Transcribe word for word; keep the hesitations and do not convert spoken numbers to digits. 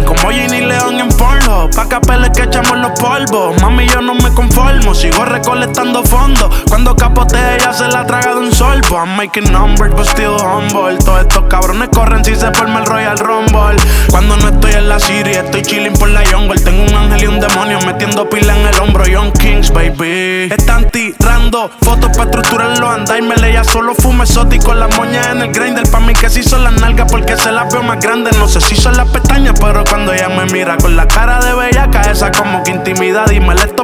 como Ginny León en Pornhub. Pa' capeles que echamos los polvos. Mami, yo no me conformo, sigo recolectando fondos. Cuando capotea ella se la traga de un sorbo. I'm making numbers but still humble. Todos estos cabrones corren si se forma el Royal Rumble. Cuando no estoy en la city, estoy chilling por la jungle. Tengo un ángel y un demonio metiendo pila en el hombro. Young Kings, baby. Están tirando fotos pa' estructurarlo. Anda y me leía solo fumo exótico. Las moñas en el grinder. Pa' mí que si son las nalgas porque se las veo más grandes. No sé si son las pestañas, pero cuando ella me mira con la cara de bellaca, esa como que intimida. Dímele esto